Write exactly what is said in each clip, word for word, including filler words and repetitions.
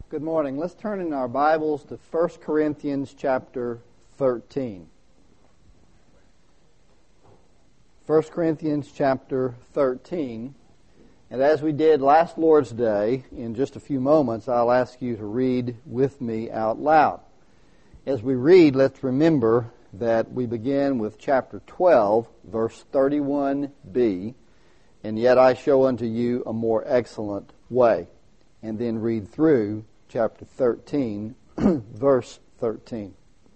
Good morning. Let's turn in our Bibles to First Corinthians chapter thirteen. First Corinthians chapter thirteen. And as we did last Lord's Day, in just a few moments, I'll ask you to read with me out loud. As we read, let's remember that we begin with chapter twelve, verse thirty-one b, and yet I show unto you a more excellent way. And then read through chapter thirteen, verse thirteen.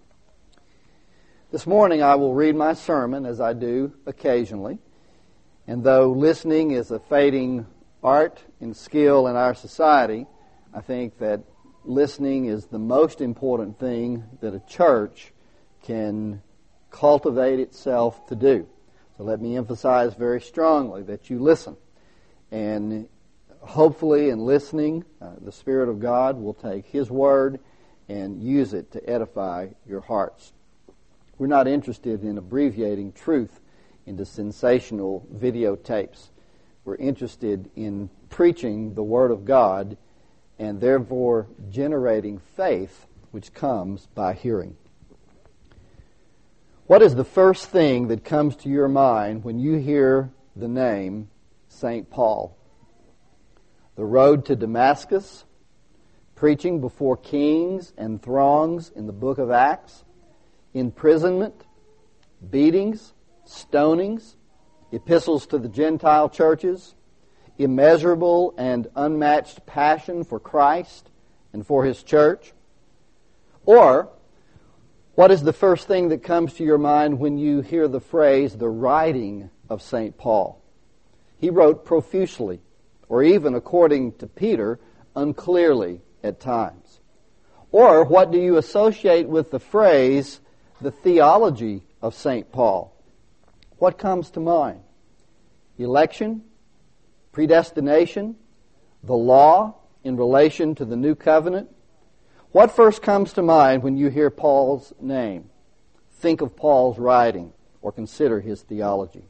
This morning I will read my sermon as I do occasionally. And though listening is a fading art and skill in our society, I think that listening is the most important thing that a church can cultivate itself to do. So let me emphasize very strongly that you listen. And hopefully in listening, uh, the Spirit of God will take His Word and use it to edify your hearts. We're not interested in abbreviating truth into sensational videotapes. We're interested in preaching the Word of God and therefore generating faith which comes by hearing. What is the first thing that comes to your mind when you hear the name Saint Paul? The road to Damascus, preaching before kings and throngs in the book of Acts, imprisonment, beatings, stonings, epistles to the Gentile churches, immeasurable and unmatched passion for Christ and for His church? Or, what is the first thing that comes to your mind when you hear the phrase, the writing of Saint Paul? He wrote profusely, or even, according to Peter, unclearly at times. Or what do you associate with the phrase, the theology of Saint Paul? What comes to mind? Election, predestination, the law in relation to the new covenant? What first comes to mind when you hear Paul's name? Think of Paul's writing or consider his theology.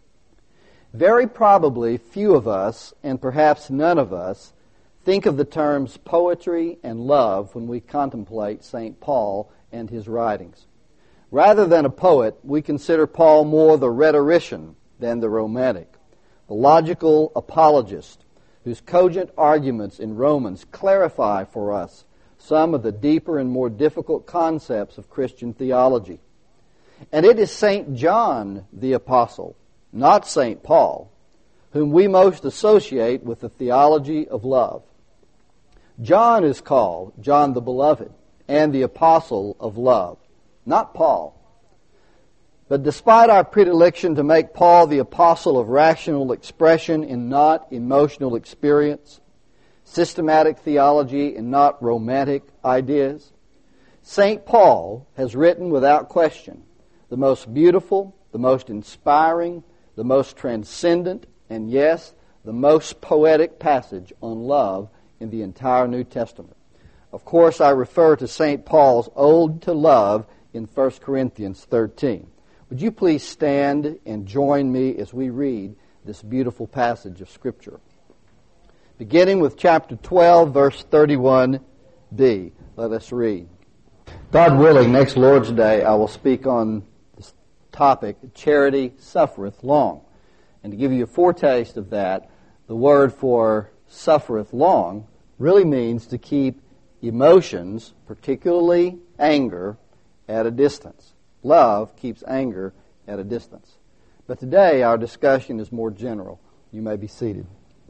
Very probably few of us, and perhaps none of us, think of the terms poetry and love when we contemplate Saint Paul and his writings. Rather than a poet, we consider Paul more the rhetorician than the romantic, the logical apologist whose cogent arguments in Romans clarify for us some of the deeper and more difficult concepts of Christian theology. And it is Saint John the Apostle, not Saint Paul, whom we most associate with the theology of love. John is called John the Beloved and the Apostle of Love, not Paul. But despite our predilection to make Paul the apostle of rational expression and not emotional experience, systematic theology and not romantic ideas, Saint Paul has written without question the most beautiful, the most inspiring, the most transcendent, and yes, the most poetic passage on love in the entire New Testament. Of course, I refer to Saint Paul's Ode to Love in First Corinthians thirteen. Would you please stand and join me as we read this beautiful passage of Scripture? Beginning with chapter twelve, verse thirty-one b. Let us read. God willing, next Lord's Day I will speak on this topic, charity suffereth long. And to give you a foretaste of that, the word for suffereth long really means to keep emotions, particularly anger, at a distance. Love keeps anger at a distance. But today our discussion is more general. You may be seated.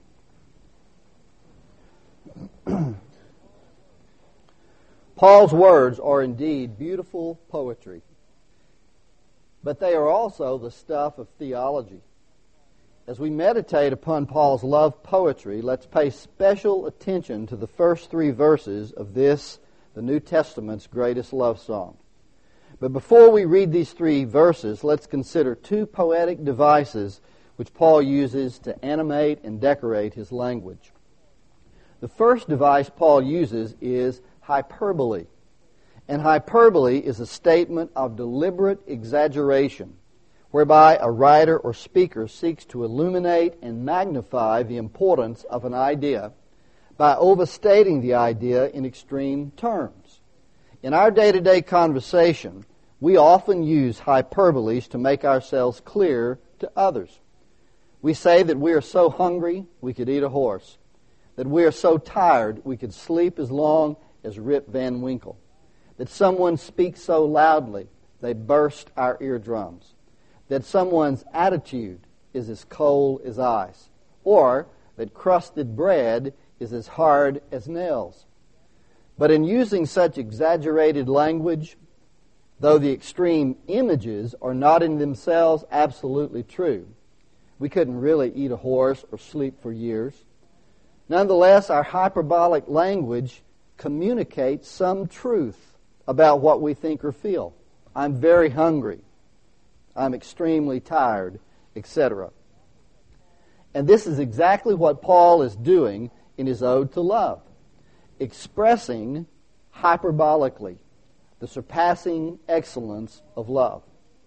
Paul's words are indeed beautiful poetry, but they are also the stuff of theology. As we meditate upon Paul's love poetry, let's pay special attention to the first three verses of this, the New Testament's greatest love song. But before we read these three verses, let's consider two poetic devices which Paul uses to animate and decorate his language. The first device Paul uses is hyperbole. And hyperbole is a statement of deliberate exaggeration, whereby a writer or speaker seeks to illuminate and magnify the importance of an idea by overstating the idea in extreme terms. In our day-to-day conversation, we often use hyperboles to make ourselves clear to others. We say that we are so hungry we could eat a horse, that we are so tired we could sleep as long as Rip Van Winkle, that someone speaks so loudly they burst our eardrums, that someone's attitude is as cold as ice, or that crusted bread is as hard as nails. But in using such exaggerated language, though the extreme images are not in themselves absolutely true, we couldn't really eat a horse or sleep for years. Nonetheless, our hyperbolic language communicates some truth about what we think or feel. I'm very hungry. I'm extremely tired, et cetera. And this is exactly what Paul is doing in his Ode to Love, expressing hyperbolically the surpassing excellence of love.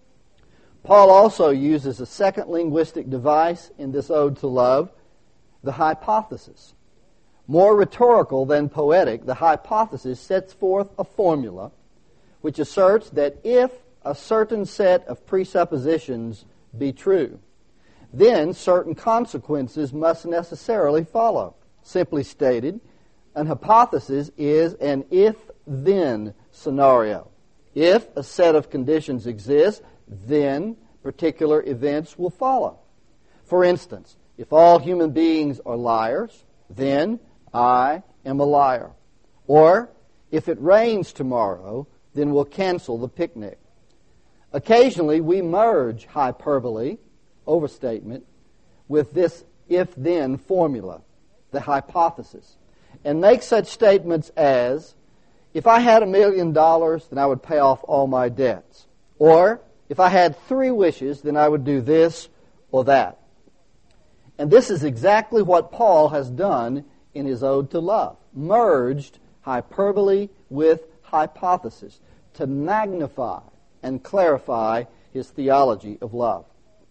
Paul also uses a second linguistic device in this Ode to Love, the hypothesis. More rhetorical than poetic, the hypothesis sets forth a formula which asserts that if a certain set of presuppositions be true, then certain consequences must necessarily follow. Simply stated, an hypothesis is an if-then scenario. If a set of conditions exists, then particular events will follow. For instance, if all human beings are liars, then I am a liar. Or, if it rains tomorrow, then we'll cancel the picnic. Occasionally, we merge hyperbole, overstatement, with this if-then formula, the hypothesis, and make such statements as, if I had a million dollars, then I would pay off all my debts. Or, if I had three wishes, then I would do this or that. And this is exactly what Paul has done in his Ode to Love, merged hyperbole with hypothesis to magnify and clarify his theology of love.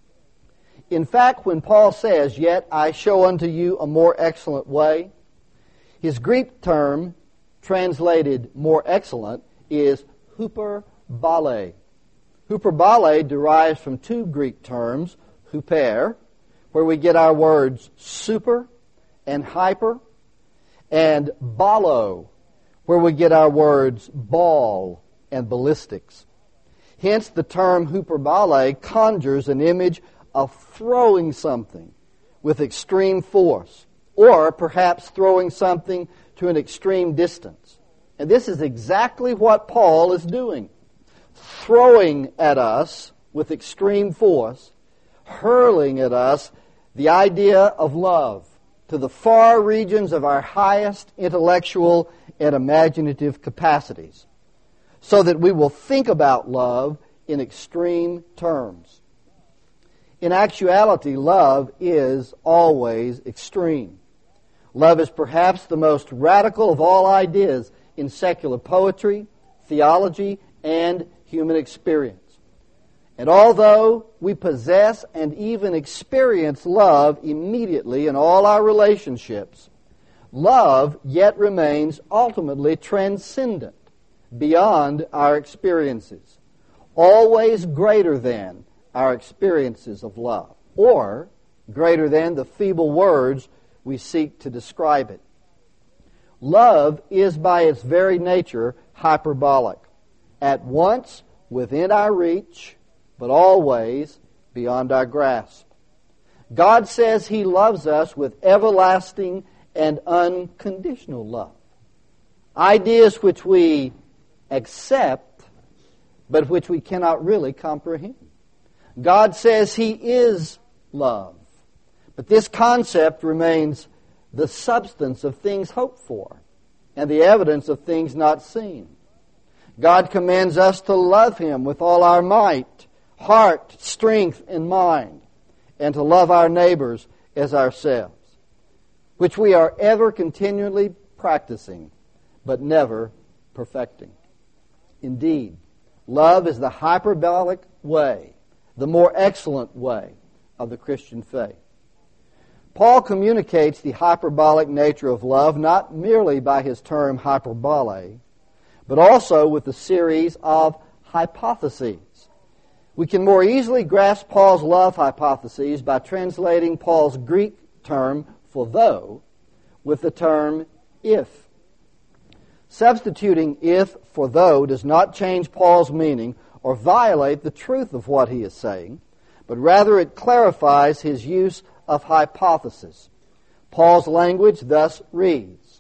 In fact, when Paul says, yet I show unto you a more excellent way, his Greek term, translated more excellent, is hyperbole. Hyperbole derives from two Greek terms, hyper, where we get our words super and hyper, and balo, where we get our words ball and ballistics. Hence, the term hyperbole conjures an image of throwing something with extreme force, or perhaps throwing something to an extreme distance. And this is exactly what Paul is doing, throwing at us with extreme force, hurling at us the idea of love to the far regions of our highest intellectual and imaginative capacities, so that we will think about love in extreme terms. In actuality, love is always extreme. Love is perhaps the most radical of all ideas in secular poetry, theology, and human experience. And although we possess and even experience love immediately in all our relationships, love yet remains ultimately transcendent, beyond our experiences, always greater than our experiences of love, or greater than the feeble words we seek to describe it. Love is by its very nature hyperbolic, at once within our reach, but always beyond our grasp. God says He loves us with everlasting and unconditional love. Ideas which we accept, but which we cannot really comprehend. God says He is love, but this concept remains the substance of things hoped for and the evidence of things not seen. God commands us to love Him with all our might, heart, strength, and mind, and to love our neighbors as ourselves, which we are ever continually practicing, but never perfecting. Indeed, love is the hyperbolic way, the more excellent way of the Christian faith. Paul communicates the hyperbolic nature of love not merely by his term hyperbole, but also with a series of hypotheses. We can more easily grasp Paul's love hypotheses by translating Paul's Greek term for though with the term if. Substituting if for though does not change Paul's meaning or violate the truth of what he is saying, but rather it clarifies his use of hypothesis. Paul's language thus reads,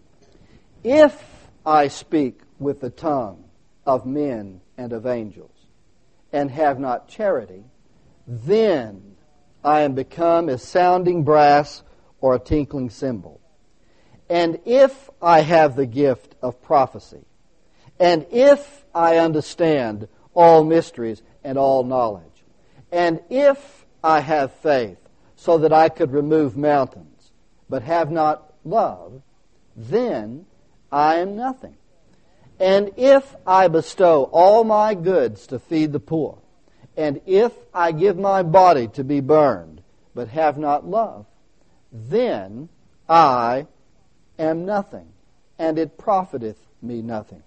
if I speak with the tongue of men and of angels, and have not charity, then I am become as sounding brass or a tinkling cymbal. And if I have the gift of prophecy, and if I understand all mysteries and all knowledge, and if I have faith so that I could remove mountains, but have not love, then I am nothing. And if I bestow all my goods to feed the poor, and if I give my body to be burned, but have not love, then I am nothing, and it profiteth me nothing.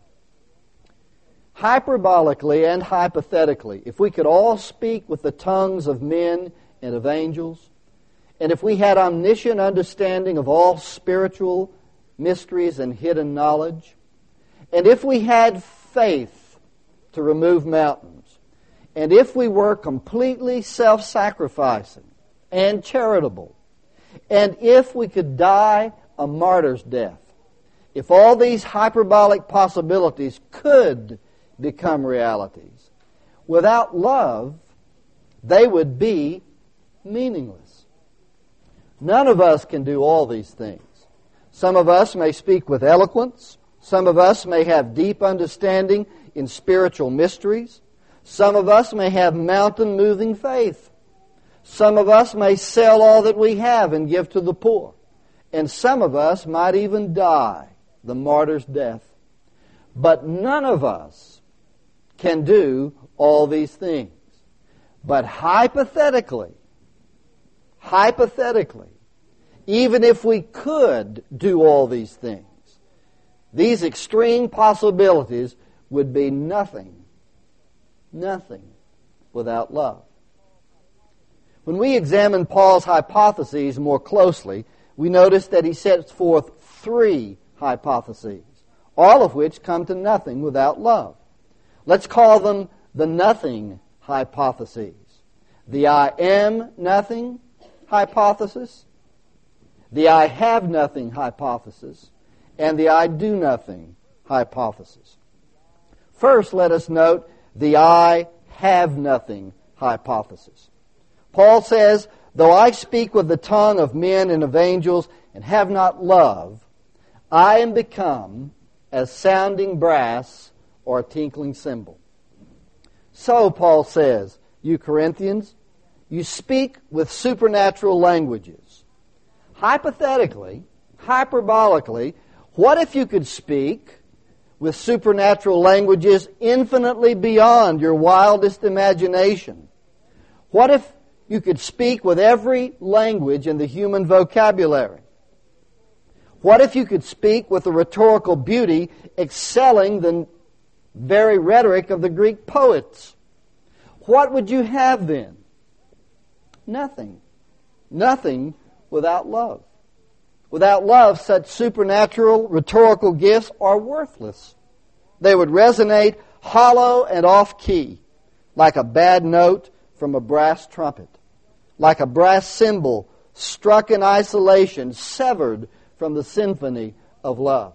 Hyperbolically and hypothetically, if we could all speak with the tongues of men and of angels, and if we had omniscient understanding of all spiritual mysteries and hidden knowledge, and if we had faith to remove mountains, and if we were completely self-sacrificing and charitable, and if we could die a martyr's death, if all these hyperbolic possibilities could become realities, without love, they would be meaningless. None of us can do all these things. Some of us may speak with eloquence. Some of us may have deep understanding in spiritual mysteries. Some of us may have mountain-moving faith. Some of us may sell all that we have and give to the poor. And some of us might even die the martyr's death. But none of us can do all these things. But hypothetically, hypothetically, even if we could do all these things, these extreme possibilities would be nothing, nothing without love. When we examine Paul's hypotheses more closely, we notice that he sets forth three hypotheses, all of which come to nothing without love. Let's call them the nothing hypotheses. The I am nothing hypothesis, the I have nothing hypothesis, and the I do nothing hypothesis. First, let us note the I have nothing hypothesis. Paul says, though I speak with the tongue of men and of angels and have not love, I am become as sounding brass or a tinkling cymbal. So, Paul says, you Corinthians, you speak with supernatural languages. Hypothetically, hyperbolically, what if you could speak with supernatural languages infinitely beyond your wildest imagination? What if you could speak with every language in the human vocabulary? What if you could speak with a rhetorical beauty excelling the very rhetoric of the Greek poets? What would you have then? Nothing. Nothing without love. Without love, such supernatural rhetorical gifts are worthless. They would resonate hollow and off-key, like a bad note from a brass trumpet, like a brass cymbal struck in isolation, severed from the symphony of love.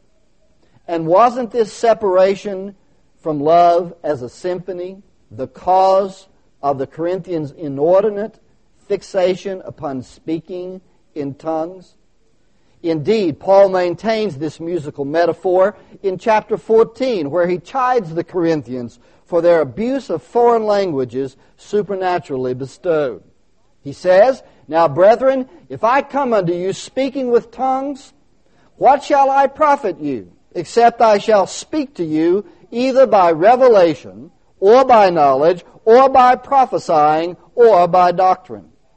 And wasn't this separation from love as a symphony the cause of the Corinthians' inordinate fixation upon speaking in tongues? Indeed, Paul maintains this musical metaphor in chapter fourteen, where he chides the Corinthians for their abuse of foreign languages supernaturally bestowed. He says, now, brethren, if I come unto you speaking with tongues, what shall I profit you, except I shall speak to you either by revelation, or by knowledge, or by prophesying, or by doctrine?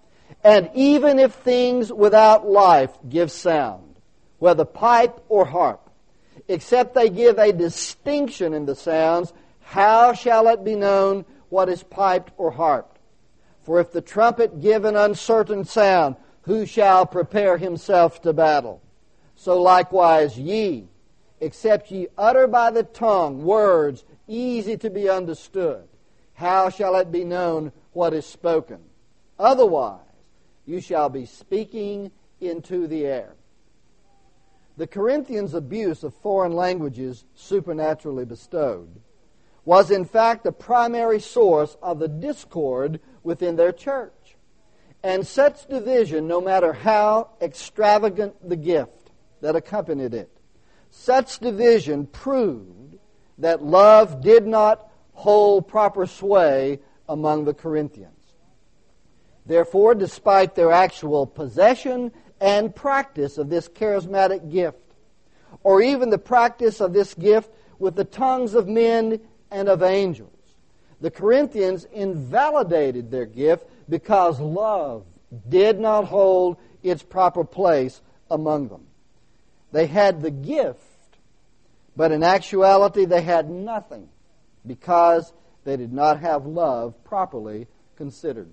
And even if things without life give sound, whether pipe or harp, except they give a distinction in the sounds, how shall it be known what is piped or harped? For if the trumpet give an uncertain sound, who shall prepare himself to battle? So likewise ye, except ye utter by the tongue words easy to be understood, how shall it be known what is spoken? Otherwise, you shall be speaking into the air. The Corinthians' abuse of foreign languages supernaturally bestowed was in fact the primary source of the discord within their church. And such division, no matter how extravagant the gift that accompanied it, such division proved that love did not hold proper sway among the Corinthians. Therefore, despite their actual possession and practice of this charismatic gift, or even the practice of this gift with the tongues of men and of angels, the Corinthians invalidated their gift because love did not hold its proper place among them. They had the gift, but in actuality they had nothing because they did not have love properly considered.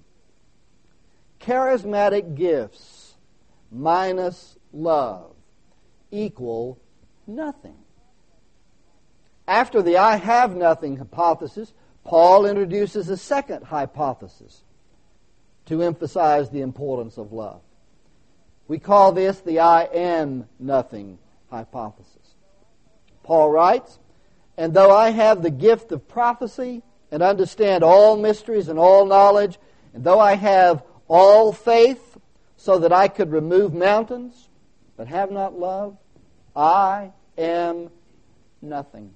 Charismatic gifts minus love equal nothing. After the I have nothing hypothesis, Paul introduces a second hypothesis to emphasize the importance of love. We call this the I am nothing hypothesis. Paul writes, and though I have the gift of prophecy and understand all mysteries and all knowledge, and though I have all faith so that I could remove mountains, but have not love, I am nothing.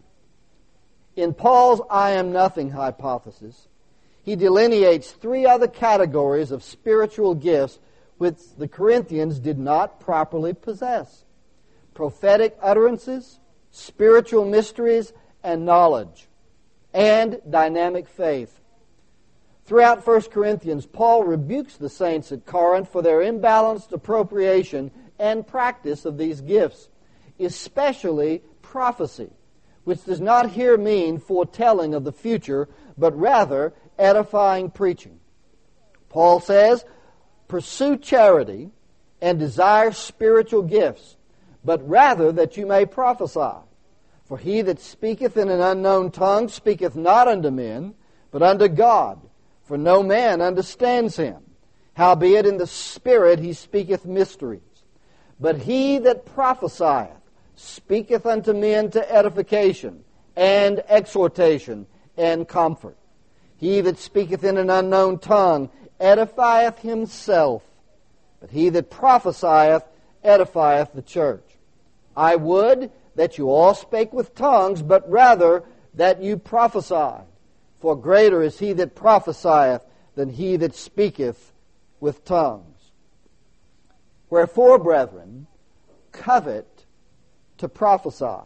In Paul's I am nothing hypothesis, he delineates three other categories of spiritual gifts which the Corinthians did not properly possess: prophetic utterances, spiritual mysteries, and knowledge, and dynamic faith. Throughout First Corinthians, Paul rebukes the saints at Corinth for their imbalanced appropriation and practice of these gifts, especially prophecy, which does not here mean foretelling of the future, but rather edifying preaching. Paul says, pursue charity and desire spiritual gifts, but rather that you may prophesy. For he that speaketh in an unknown tongue speaketh not unto men, but unto God, for no man understands him. Howbeit in the Spirit he speaketh mysteries. But he that prophesieth speaketh unto men to edification, and exhortation, and comfort. He that speaketh in an unknown tongue edifieth himself, but he that prophesieth edifieth the church. I would that you all spake with tongues, but rather that you prophesied. For greater is he that prophesieth than he that speaketh with tongues. Wherefore, brethren, covet to prophesy.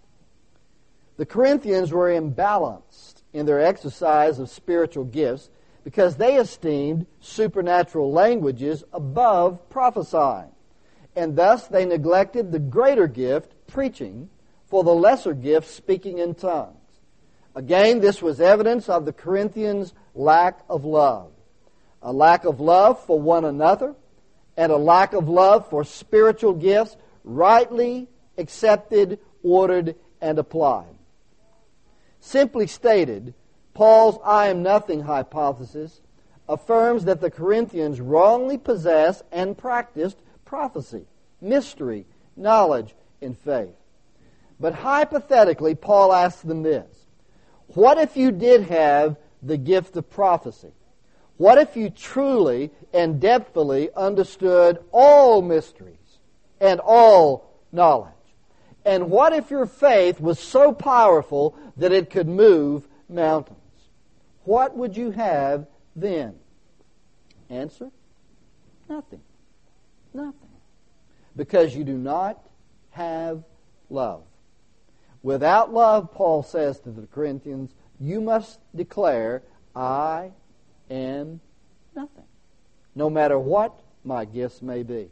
The Corinthians were imbalanced in their exercise of spiritual gifts because they esteemed supernatural languages above prophesying, and thus they neglected the greater gift, preaching, for the lesser gift, speaking in tongues. Again, this was evidence of the Corinthians' lack of love, a lack of love for one another, and a lack of love for spiritual gifts rightly accepted, ordered, and applied. Simply stated, Paul's I am nothing hypothesis affirms that the Corinthians wrongly possessed and practiced prophecy, mystery, knowledge, and faith. But hypothetically, Paul asks them this: what if you did have the gift of prophecy? What if you truly and depthfully understood all mysteries and all knowledge? And what if your faith was so powerful that it could move mountains? What would you have then? Answer: nothing. Nothing. Because you do not have love. Without love, Paul says to the Corinthians, you must declare, I am nothing. no matter what my gifts may be.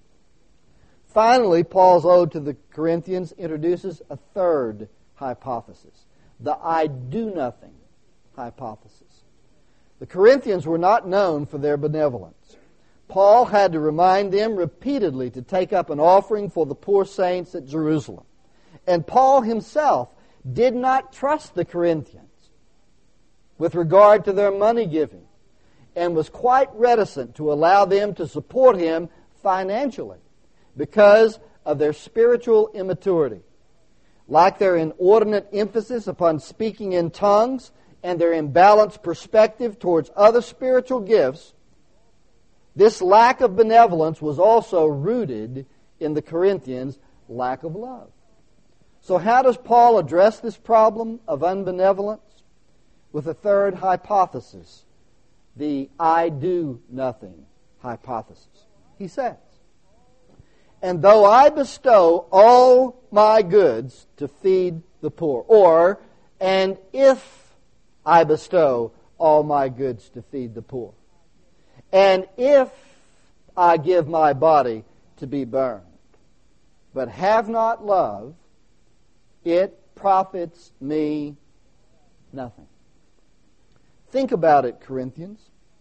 Finally, Paul's ode to the Corinthians introduces a third hypothesis, the I do nothing hypothesis. The Corinthians were not known for their benevolence. Paul had to remind them repeatedly to take up an offering for the poor saints at Jerusalem. And Paul himself did not trust the Corinthians with regard to their money giving, and was quite reticent to allow them to support him financially because of their spiritual immaturity. Like their inordinate emphasis upon speaking in tongues and their imbalanced perspective towards other spiritual gifts, this lack of benevolence was also rooted in the Corinthians' lack of love. So how does Paul address this problem of unbenevolence? With a third hypothesis, the I do nothing hypothesis. He says, and though I bestow all my goods to feed the poor, or, and if I bestow all my goods to feed the poor, and if I give my body to be burned, but have not love, it profits me nothing. Think about it, Corinthians.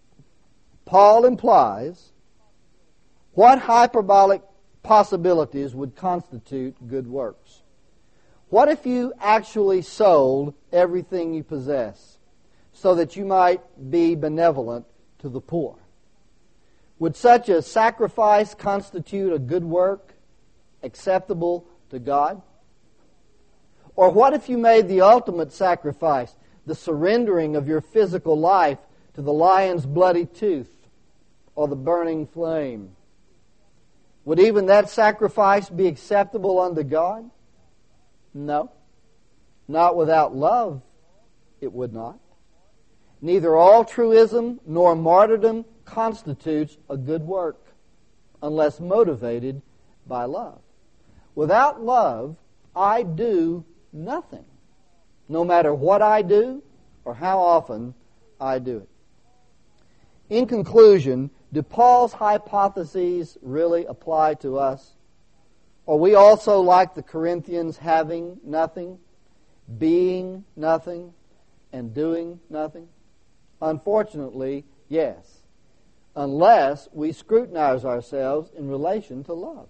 Paul implies what hyperbolic possibilities would constitute good works. What if you actually sold everything you possess so that you might be benevolent to the poor? Would such a sacrifice constitute a good work acceptable to God? Or what if you made the ultimate sacrifice, the surrendering of your physical life to the lion's bloody tooth or the burning flame? Would even that sacrifice be acceptable unto God? No. Not without love, it would not. Neither altruism nor martyrdom constitutes a good work unless motivated by love. Without love, I do nothing, no matter what I do or how often I do it. In conclusion, do Paul's hypotheses really apply to us? Are we also like the Corinthians, having nothing, being nothing, and doing nothing? Unfortunately, yes, unless we scrutinize ourselves in relation to love.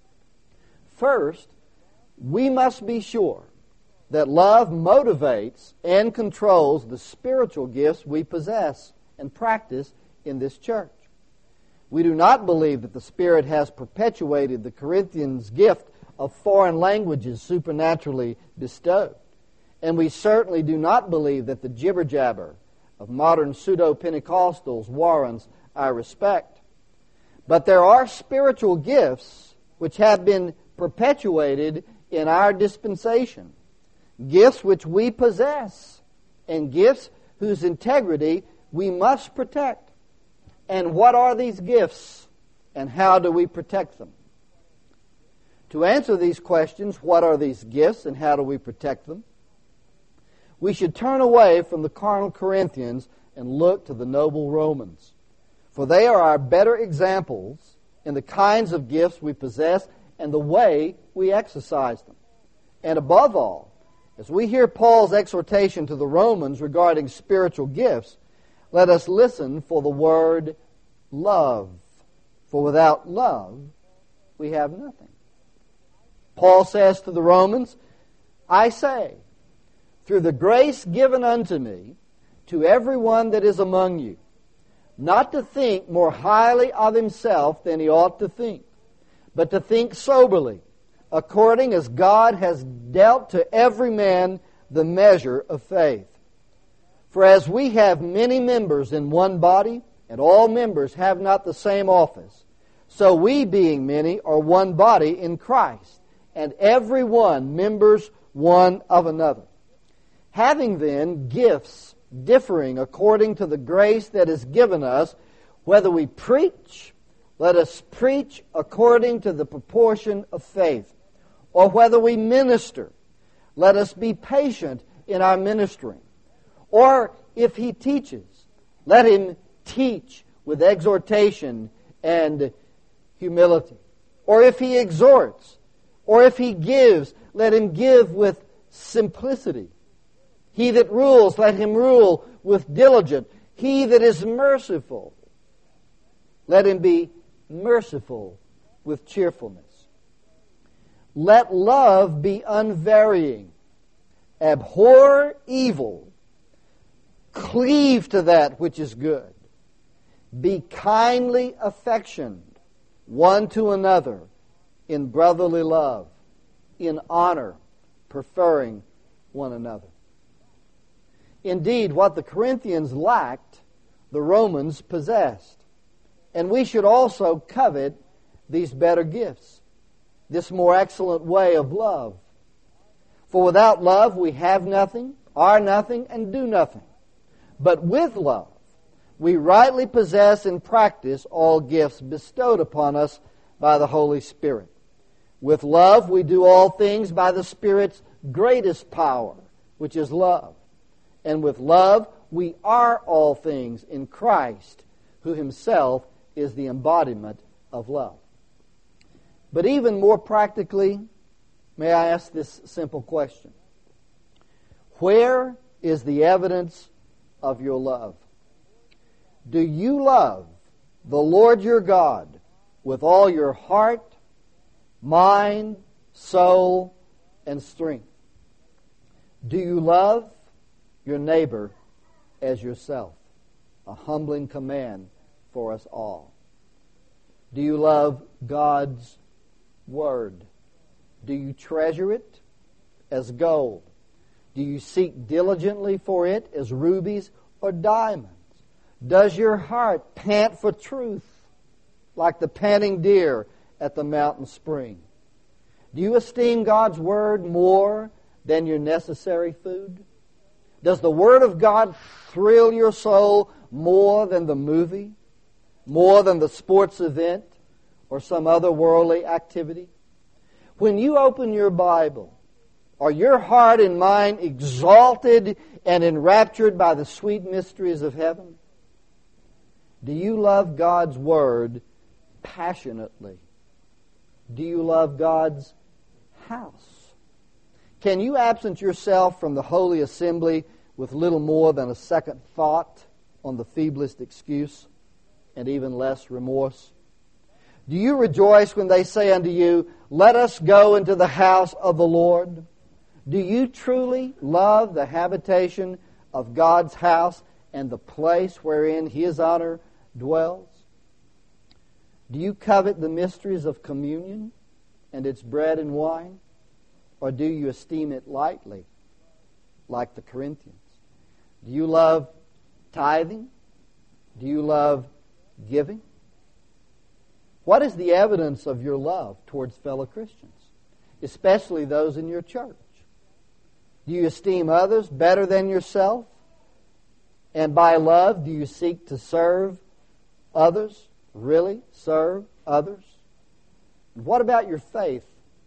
First, we must be sure that love motivates and controls the spiritual gifts we possess and practice in this church. We do not believe that the Spirit has perpetuated the Corinthians' gift of foreign languages supernaturally bestowed. And we certainly do not believe that the jibber-jabber of modern pseudo-Pentecostals warrants our respect. But there are spiritual gifts which have been perpetuated in our dispensation, gifts which we possess, and gifts whose integrity we must protect. And what are these gifts, and how do we protect them? To answer these questions, what are these gifts and how do we protect them, we should turn away from the carnal Corinthians and look to the noble Romans. For they are our better examples in the kinds of gifts we possess and the way we exercise them. And above all, as we hear Paul's exhortation to the Romans regarding spiritual gifts, let us listen for the word love. For without love, we have nothing. Paul says to the Romans, I say, through the grace given unto me, to everyone that is among you, not to think more highly of himself than he ought to think, but to think soberly, according as God has dealt to every man the measure of faith. For as we have many members in one body, and all members have not the same office, so we, being many, are one body in Christ, and every one members one of another. Having then gifts differing according to the grace that is given us, whether we preach, let us preach according to the proportion of faith, or whether we minister, let us be patient in our ministering. Or if he teaches, let him teach with exhortation and humility. Or if he exhorts, or if he gives, let him give with simplicity. He that rules, let him rule with diligence. He that is merciful, let him be merciful with cheerfulness. Let love be unvarying. Abhor evil. Cleave to that which is good. Be kindly affectioned one to another in brotherly love, in honor, preferring one another. Indeed, what the Corinthians lacked, the Romans possessed. And we should also covet these better gifts, this more excellent way of love. For without love we have nothing, are nothing, and do nothing. But with love we rightly possess and practice all gifts bestowed upon us by the Holy Spirit. With love we do all things by the Spirit's greatest power, which is love. And with love we are all things in Christ, who himself is the embodiment of love. But even more practically, may I ask this simple question? Where is the evidence of your love? Do you love the Lord your God with all your heart, mind, soul, and strength? Do you love your neighbor as yourself? A humbling command for us all. Do you love God's Word? Do you treasure it as gold? Do you seek diligently for it as rubies or diamonds? Does your heart pant for truth like the panting deer at the mountain spring? Do you esteem God's Word more than your necessary food? Does the Word of God thrill your soul more than the movie, more than the sports event, or some other worldly activity? When you open your Bible, are your heart and mind exalted and enraptured by the sweet mysteries of heaven? Do you love God's Word passionately? Do you love God's house? Can you absent yourself from the holy assembly with little more than a second thought on the feeblest excuse and even less remorse? Do you rejoice when they say unto you, let us go into the house of the Lord? Do you truly love the habitation of God's house and the place wherein His honor dwells? Do you covet the mysteries of communion and its bread and wine? Or do you esteem it lightly, like the Corinthians? Do you love tithing? Do you love giving? What is the evidence of your love towards fellow Christians, especially those in your church? Do you esteem others better than yourself? And by love, do you seek to serve others? Really serve others? And what about your faith?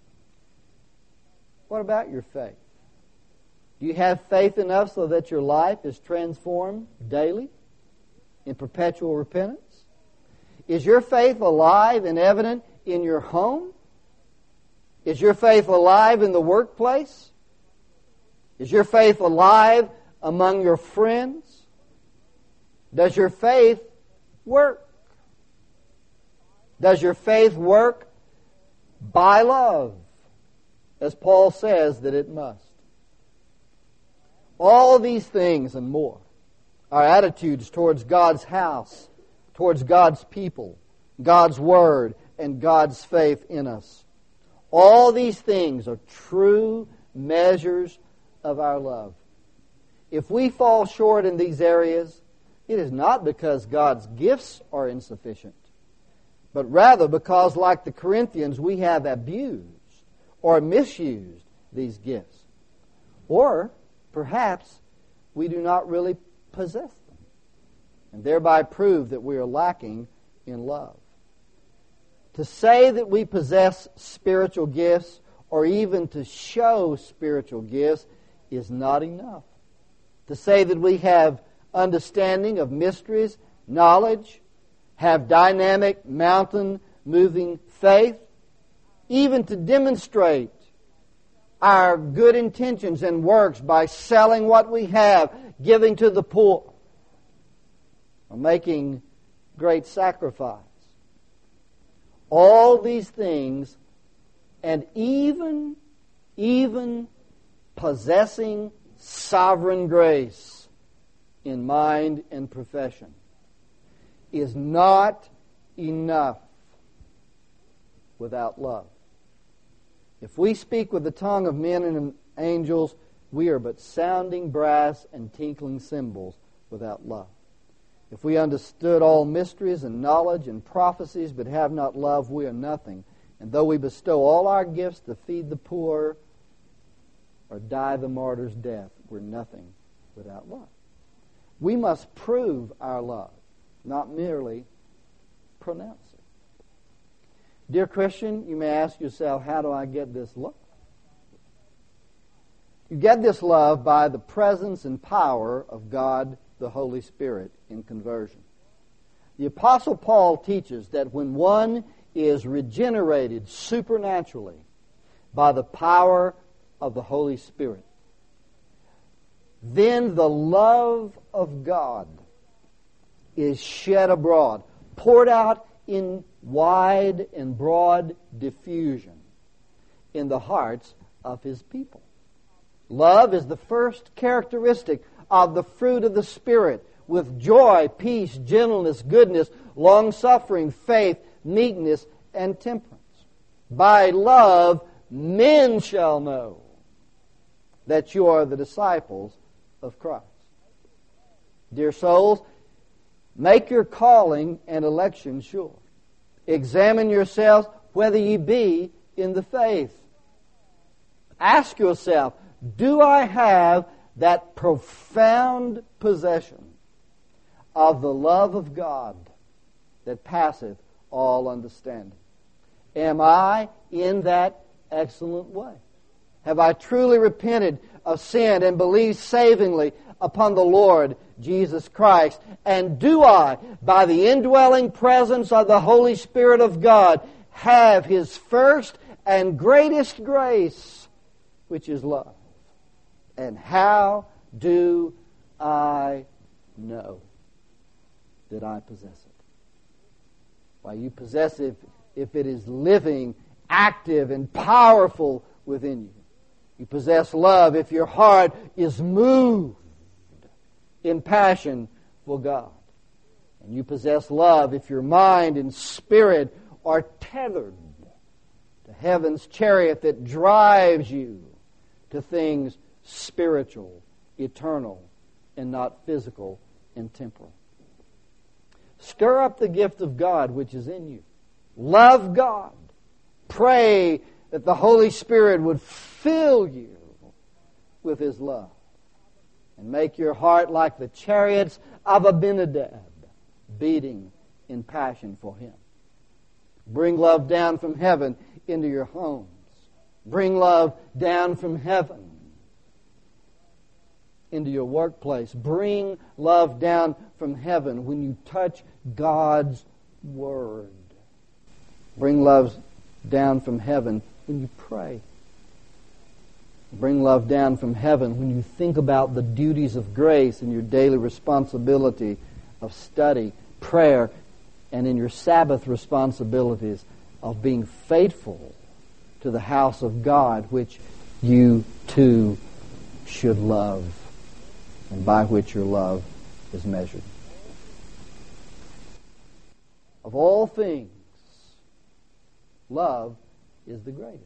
What about your faith? Do you have faith enough so that your life is transformed daily in perpetual repentance? Is your faith alive and evident in your home? Is your faith alive in the workplace? Is your faith alive among your friends? Does your faith work? Does your faith work by love, as Paul says that it must? All these things and more are attitudes towards God's house, towards God's people, God's Word, and God's faith in us. All these things are true measures of our love. If we fall short in these areas, it is not because God's gifts are insufficient, but rather because, like the Corinthians, we have abused or misused these gifts. Or perhaps we do not really possess them, and thereby prove that we are lacking in love. To say that we possess spiritual gifts, or even to show spiritual gifts, is not enough. To say that we have understanding of mysteries, knowledge, have dynamic, mountain-moving faith, even to demonstrate our good intentions and works by selling what we have, giving to the poor, or making great sacrifice. All these things, and even, even possessing sovereign grace in mind and profession, is not enough without love. If we speak with the tongue of men and angels, we are but sounding brass and tinkling cymbals without love. If we understood all mysteries and knowledge and prophecies, but have not love, we are nothing. And though we bestow all our gifts to feed the poor or die the martyr's death, we're nothing without love. We must prove our love, not merely pronounce it. Dear Christian, you may ask yourself, how do I get this love? You get this love by the presence and power of God, the Holy Spirit, in conversion. The Apostle Paul teaches that when one is regenerated supernaturally by the power of the Holy Spirit, then the love of God is shed abroad, poured out in wide and broad diffusion in the hearts of His people. Love is the first characteristic of the fruit of the Spirit, with joy, peace, gentleness, goodness, long-suffering, faith, meekness, and temperance. By love, men shall know that you are the disciples of Christ. Dear souls, make your calling and election sure. Examine yourselves whether ye be in the faith. Ask yourself, do I have that profound possession of the love of God that passeth all understanding? Am I in that excellent way? Have I truly repented of sin and believed savingly upon the Lord Jesus Christ? And do I, by the indwelling presence of the Holy Spirit of God, have His first and greatest grace, which is love? And how do I know that I possess it? Why, you possess it if it is living, active, and powerful within you. You possess love if your heart is moved in passion for God. And you possess love if your mind and spirit are tethered to heaven's chariot that drives you to things spiritual, eternal, and not physical and temporal. Stir up the gift of God which is in you. Love God. Pray that the Holy Spirit would fill you with His love and make your heart like the chariots of Abinadab, beating in passion for Him. Bring love down from heaven into your homes. Bring love down from heaven into your workplace. Bring love down from heaven when you touch God's Word. Bring love down from heaven when you pray. Bring love down from heaven when you think about the duties of grace and your daily responsibility of study, prayer, and in your Sabbath responsibilities of being faithful to the house of God, which you too should love, and by which your love is measured. Of all things, love is the greatest.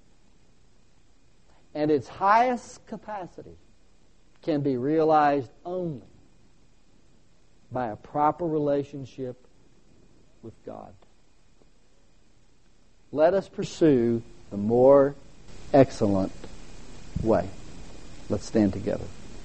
And its highest capacity can be realized only by a proper relationship with God. Let us pursue the more excellent way. Let's stand together.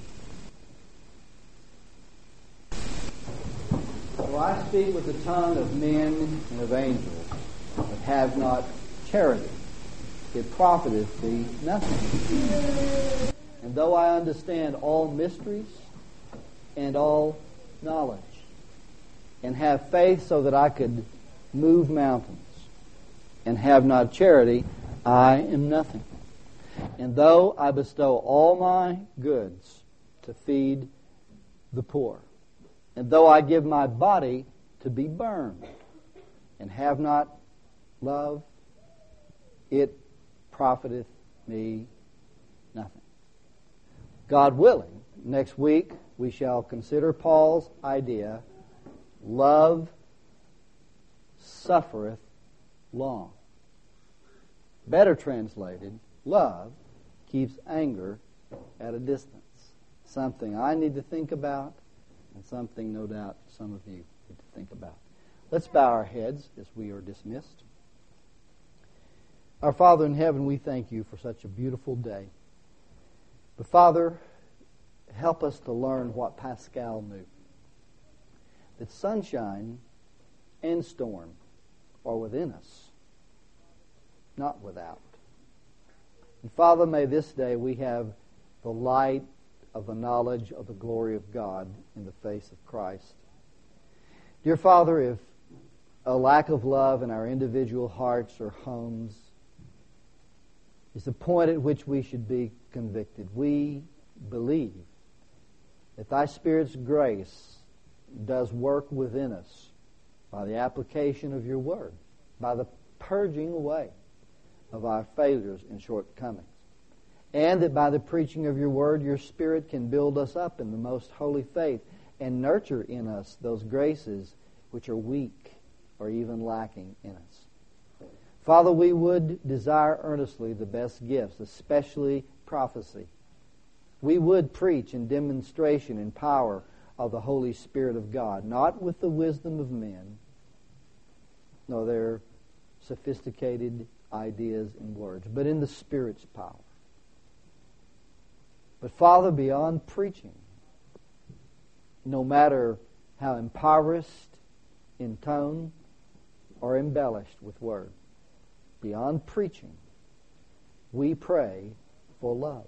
For I speak with the tongue of men and of angels, but have not charity, it profiteth thee nothing. And though I understand all mysteries and all knowledge, and have faith so that I could move mountains, and have not charity, I am nothing. And though I bestow all my goods to feed the poor, and though I give my body to be burned, and have not love, it profiteth me nothing. God willing, next week we shall consider Paul's idea, love suffereth long. Better translated, love keeps anger at a distance. Something I need to think about, and something no doubt some of you need to think about. Let's bow our heads as we are dismissed. Our Father in heaven, we thank you for such a beautiful day. But Father, help us to learn what Pascal knew. That sunshine and storm are within us, not without. And Father, may this day we have the light of the knowledge of the glory of God in the face of Christ. Dear Father, if a lack of love in our individual hearts or homes is the point at which we should be convicted, we believe that Thy Spirit's grace does work within us by the application of Your Word, by the purging away of our failures and shortcomings, and that by the preaching of Your Word, Your Spirit can build us up in the most holy faith and nurture in us those graces which are weak or even lacking in us. Father, we would desire earnestly the best gifts, especially prophecy. We would preach in demonstration and power of the Holy Spirit of God, not with the wisdom of men, nor their sophisticated ideas and words, but in the Spirit's power. But Father, beyond preaching, no matter how impoverished in tone or embellished with word, beyond preaching, we pray for love.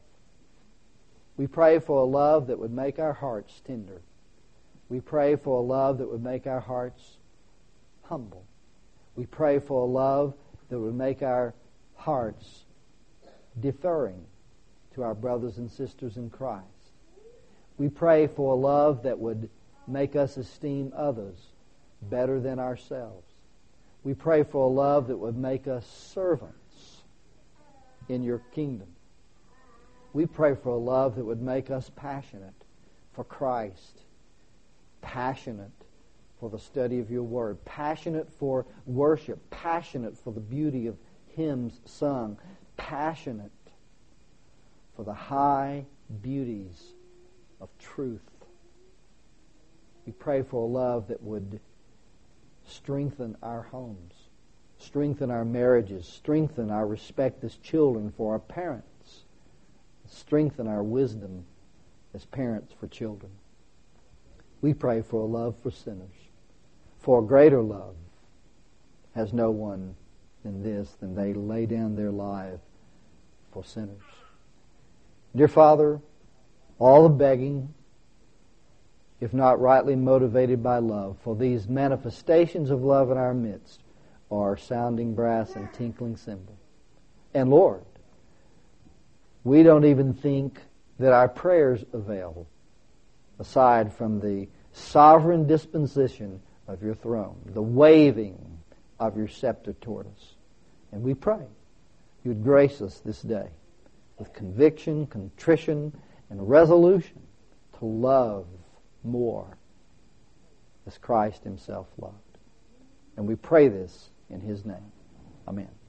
We pray for a love that would make our hearts tender. We pray for a love that would make our hearts humble. We pray for a love that would make our hearts deferring to our brothers and sisters in Christ. We pray for a love that would make us esteem others better than ourselves. We pray for a love that would make us servants in Your kingdom. We pray for a love that would make us passionate for Christ, passionate for the study of Your Word, passionate for worship, passionate for the beauty of hymns sung, passionate for the high beauties of truth. We pray for a love that would strengthen our homes, strengthen our marriages, strengthen our respect as children for our parents, strengthen our wisdom as parents for children. We pray for a love for sinners. For a greater love has no one than this, than they lay down their life for sinners. Dear Father, all the begging, if not rightly motivated by love, for these manifestations of love in our midst are sounding brass and tinkling cymbal. And Lord, we don't even think that our prayers avail, aside from the sovereign disposition of Your throne, the waving of Your scepter toward us. And we pray You would grace us this day with conviction, contrition, and resolution to love more as Christ Himself loved. And we pray this in His name. Amen.